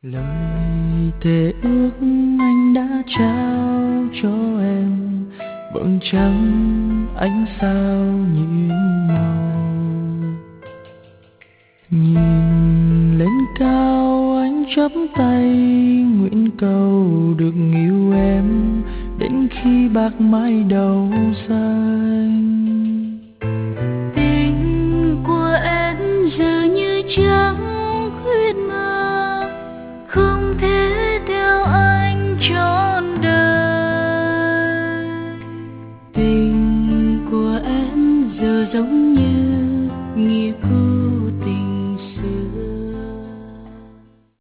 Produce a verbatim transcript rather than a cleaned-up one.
Lời thề ước anh đã trao cho em vầng trăng ánh sao nhiệm màu. Nhìn lên cao anh chắp tay nguyện cầu được yêu em đến khi bạc mái đầu rơi.